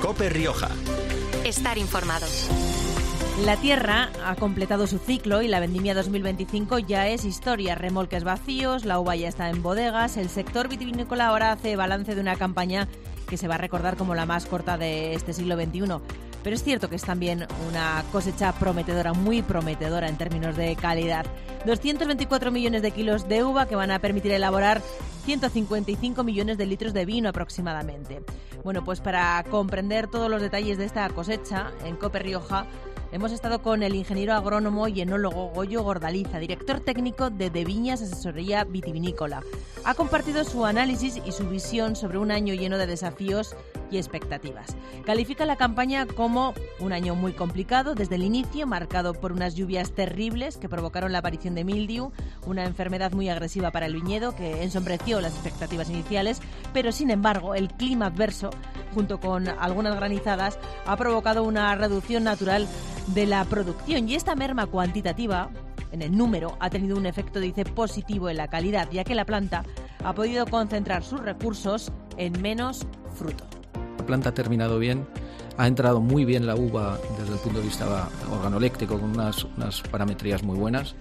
COPE Rioja. Estar informado. La tierra ha completado su ciclo y la vendimia 2025 ya es historia. Remolques vacíos, la uva ya está en bodegas. El sector vitivinícola ahora hace balance de una campaña que se va a recordar como la más corta de este siglo XXI. Pero es cierto que es también una cosecha prometedora, muy prometedora en términos de calidad. 224 millones de kilos de uva que van a permitir elaborar 155 millones de litros de vino aproximadamente. Bueno, pues para comprender todos los detalles de esta cosecha, en COPE Rioja hemos estado con el ingeniero agrónomo y enólogo Goyo Gordaliza, director técnico de Viñas Asesoría Vitivinícola. Ha compartido su análisis y su visión sobre un año lleno de desafíos y expectativas. Califica la campaña como un año muy complicado desde el inicio, marcado por unas lluvias terribles que provocaron la aparición de mildiu, una enfermedad muy agresiva para el viñedo que ensombreció las expectativas iniciales, pero sin embargo el clima adverso, junto con algunas granizadas, ha provocado una reducción natural de la producción, y esta merma cuantitativa en el número ha tenido un efecto, dice, positivo en la calidad, ya que la planta ha podido concentrar sus recursos en menos fruto. La planta ha terminado bien, ha entrado muy bien la uva desde el punto de vista organoléptico, con unas parametrías muy buenas,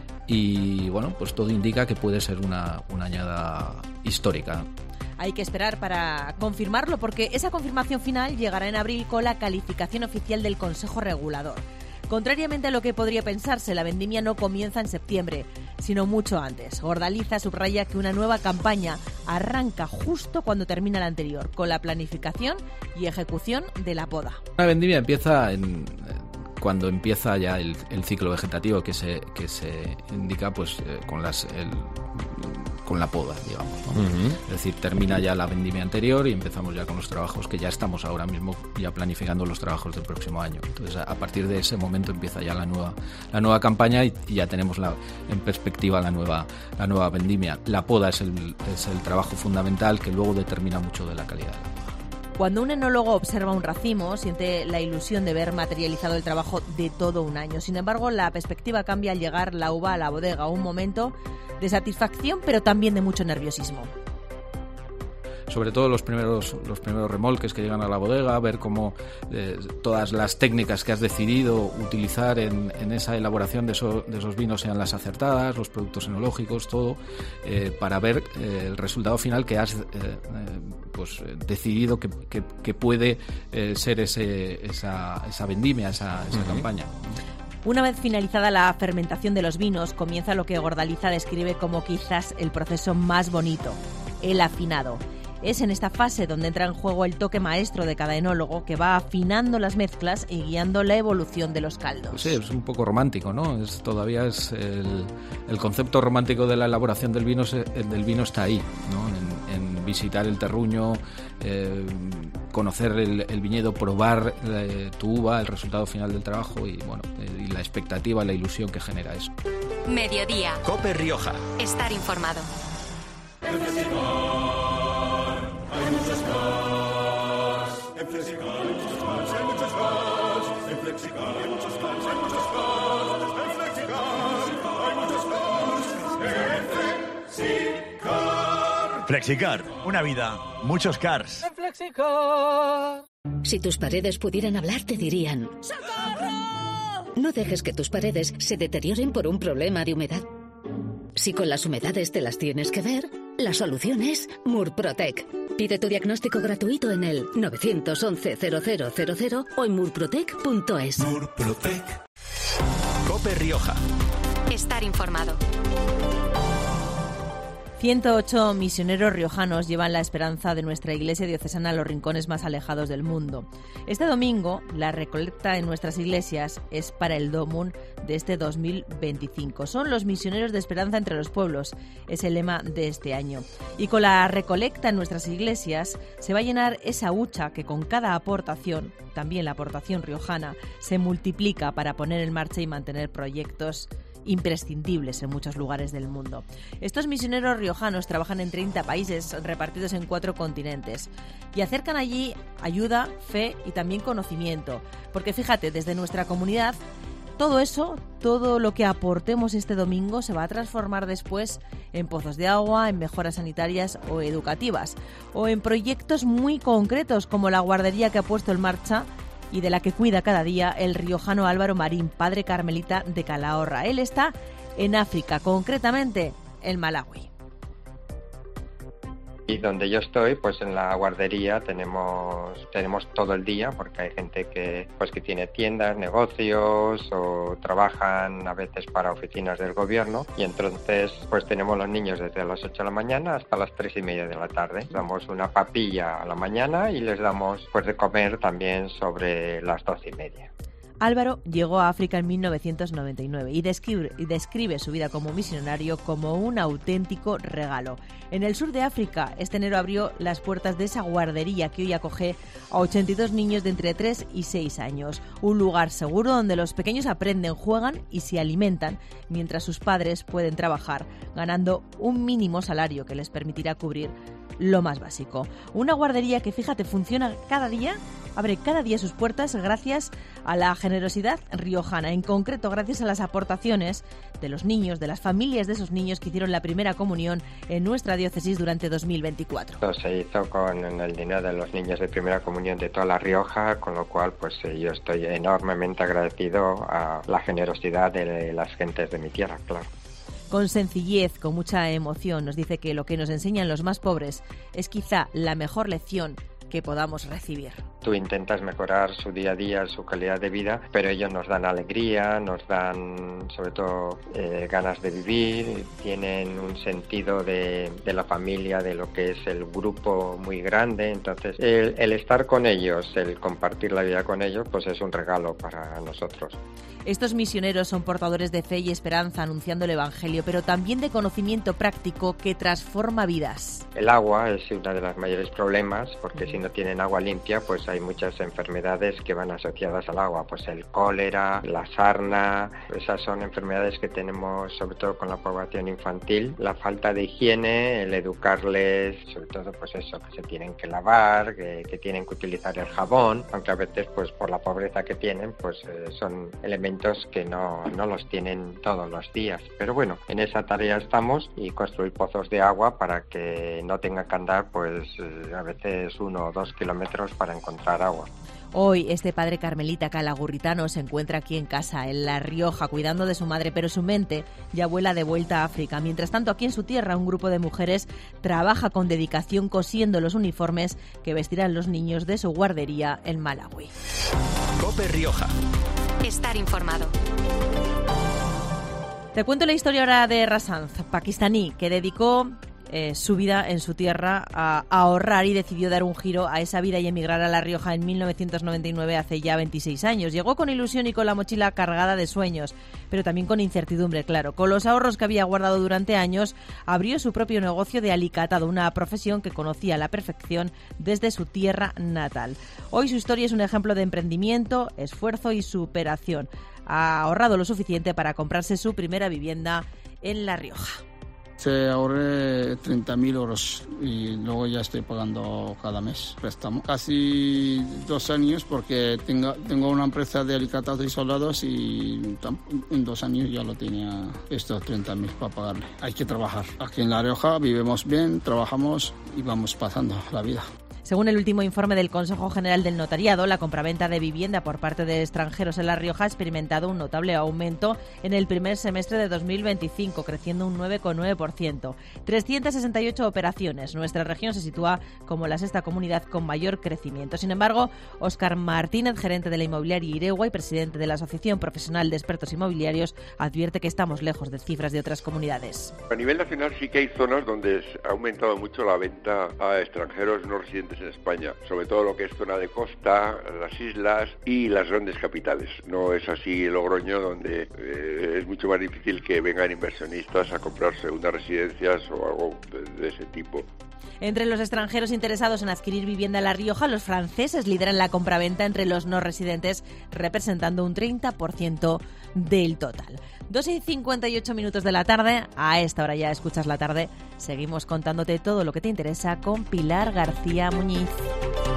y bueno, pues todo indica que puede ser una añada histórica. Hay que esperar para confirmarlo, porque esa confirmación final llegará en abril con la calificación oficial del Consejo Regulador. Contrariamente a lo que podría pensarse, la vendimia no comienza en septiembre, sino mucho antes. Gordaliza subraya que una nueva campaña arranca justo cuando termina la anterior, con la planificación y ejecución de la poda. La vendimia empieza cuando empieza ya el ciclo vegetativo que se indica pues con la poda, digamos, ¿no? Uh-huh. Es decir, termina ya la vendimia anterior y empezamos ya con los trabajos que ya estamos ahora mismo ya planificando los trabajos del próximo año. Entonces, a partir de ese momento empieza ya la nueva campaña y ya tenemos en perspectiva la nueva vendimia. La poda es el trabajo fundamental que luego determina mucho de la calidad. Cuando un enólogo observa un racimo, siente la ilusión de ver materializado el trabajo de todo un año. Sin embargo, la perspectiva cambia al llegar la uva a la bodega, un momento de satisfacción, pero también de mucho nerviosismo. Sobre todo los primeros remolques que llegan a la bodega, ver cómo todas las técnicas que has decidido utilizar en esa elaboración de esos vinos sean las acertadas, los productos enológicos, todo, para ver el resultado final que has decidido que puede ser esa vendimia, esa campaña. Una vez finalizada la fermentación de los vinos, comienza lo que Gordaliza describe como quizás el proceso más bonito, el afinado. Es en esta fase donde entra en juego el toque maestro de cada enólogo, que va afinando las mezclas y guiando la evolución de los caldos. Sí, es un poco romántico, ¿no? Todavía es el concepto romántico de la elaboración del vino está ahí, ¿no? En visitar el terruño, conocer el viñedo, probar tu uva, el resultado final del trabajo y la expectativa, la ilusión que genera eso. Mediodía. COPE Rioja. Estar informado. Hay muchos cars, en Flexicar hay muchos cars, hay muchos cars, en Flexicar hay muchos cars, hay muchos cars, en Flexicar hay muchos cars, en Flexicar. Flexicar, una vida, muchos cars. En Flexicar. Si tus paredes pudieran hablar, te dirían: ¡socorro! No dejes que tus paredes se deterioren por un problema de humedad. Si con las humedades te las tienes que ver, la solución es Murprotec. Pide tu diagnóstico gratuito en el 911-0000 o en murprotec.es. Murprotec. COPE Rioja. Estar informado. 108 misioneros riojanos llevan la esperanza de nuestra iglesia diocesana a los rincones más alejados del mundo. Este domingo, la recolecta en nuestras iglesias es para el Domum de este 2025. Son los misioneros de esperanza entre los pueblos, es el lema de este año. Y con la recolecta en nuestras iglesias se va a llenar esa hucha que con cada aportación, también la aportación riojana, se multiplica para poner en marcha y mantener proyectos imprescindibles en muchos lugares del mundo. Estos misioneros riojanos trabajan en 30 países repartidos en 4 continentes y acercan allí ayuda, fe y también conocimiento. Porque fíjate, desde nuestra comunidad todo eso, todo lo que aportemos este domingo se va a transformar después en pozos de agua, en mejoras sanitarias o educativas, o en proyectos muy concretos como la guardería que ha puesto en marcha y de la que cuida cada día el riojano Álvaro Marín, padre carmelita de Calahorra. Él está en África, concretamente en Malawi. Y donde yo estoy, pues en la guardería tenemos todo el día, porque hay gente que tiene tiendas, negocios o trabajan a veces para oficinas del gobierno, y entonces pues tenemos los niños desde las 8 de la mañana hasta las 3:30 de la tarde. Damos una papilla a la mañana y les damos pues de comer también sobre las 12:30. Álvaro llegó a África en 1999 y describe su vida como misionario como un auténtico regalo. En el sur de África, este enero abrió las puertas de esa guardería que hoy acoge a 82 niños de entre 3 y 6 años. Un lugar seguro donde los pequeños aprenden, juegan y se alimentan, mientras sus padres pueden trabajar, ganando un mínimo salario que les permitirá cubrir lo más básico. Una guardería que, fíjate, funciona cada día, abre cada día sus puertas gracias a la generosidad riojana, en concreto gracias a las aportaciones de los niños, de las familias de esos niños que hicieron la primera comunión en nuestra diócesis durante 2024. Esto se hizo con el dinero de los niños de primera comunión de toda La Rioja, con lo cual pues yo estoy enormemente agradecido a la generosidad de las gentes de mi tierra, claro. Con sencillez, con mucha emoción, nos dice que lo que nos enseñan los más pobres es quizá la mejor lección que podamos recibir. Tú intentas mejorar su día a día, su calidad de vida, pero ellos nos dan alegría, nos dan sobre todo ganas de vivir, tienen un sentido de la familia, de lo que es el grupo muy grande. Entonces el estar con ellos, el compartir la vida con ellos, pues es un regalo para nosotros. Estos misioneros son portadores de fe y esperanza anunciando el Evangelio, pero también de conocimiento práctico que transforma vidas. El agua es uno de los mayores problemas, porque si no tienen agua limpia, pues hay muchas enfermedades que van asociadas al agua, pues el cólera, la sarna. Esas son enfermedades que tenemos sobre todo con la población infantil. La falta de higiene, el educarles, sobre todo pues eso, que se tienen que lavar, que tienen que utilizar el jabón, aunque a veces pues por la pobreza que tienen, pues son elementos que no los tienen todos los días. Pero bueno, en esa tarea estamos, y construir pozos de agua para que no tengan que andar pues a veces 1 o 2 kilómetros para encontrar agua. Hoy este padre carmelita calagurritano se encuentra aquí en casa, en La Rioja, cuidando de su madre, pero su mente ya vuela de vuelta a África. Mientras tanto, aquí en su tierra, un grupo de mujeres trabaja con dedicación cosiendo los uniformes que vestirán los niños de su guardería en Malawi. COPE Rioja. Estar informado. Te cuento la historia ahora de Rasanz, pakistaní, que dedicó su vida en su tierra a ahorrar y decidió dar un giro a esa vida y emigrar a La Rioja en 1999, hace ya 26 años. Llegó con ilusión y con la mochila cargada de sueños, pero también con incertidumbre, claro. Con los ahorros que había guardado durante años, abrió su propio negocio de alicatado, una profesión que conocía a la perfección desde su tierra natal. Hoy su historia es un ejemplo de emprendimiento, esfuerzo y superación. Ha ahorrado lo suficiente para comprarse su primera vivienda en La Rioja. Ahorré 30.000 euros y luego ya estoy pagando cada mes préstamo. Casi 2 años porque tengo una empresa de alicatados y soldados y en 2 años ya lo tenía estos 30.000 para pagarle. Hay que trabajar. Aquí en La Rioja vivimos bien, trabajamos y vamos pasando la vida. Según el último informe del Consejo General del Notariado, la compraventa de vivienda por parte de extranjeros en La Rioja ha experimentado un notable aumento en el primer semestre de 2025, creciendo un 9,9%. 368 operaciones. Nuestra región se sitúa como la sexta comunidad con mayor crecimiento. Sin embargo, Óscar Martínez, gerente de la inmobiliaria Iregua y presidente de la Asociación Profesional de Expertos Inmobiliarios, advierte que estamos lejos de cifras de otras comunidades. A nivel nacional sí que hay zonas donde ha aumentado mucho la venta a extranjeros no residentes en España, sobre todo lo que es zona de costa, las islas y las grandes capitales. No es así Logroño, donde es mucho más difícil que vengan inversionistas a comprar segundas residencias o algo de ese tipo. Entre los extranjeros interesados en adquirir vivienda en La Rioja, los franceses lideran la compraventa entre los no residentes, representando un 30% del total. 2:58 de la tarde, a esta hora ya escuchas La Tarde. Seguimos contándote todo lo que te interesa con Pilar García Muñiz.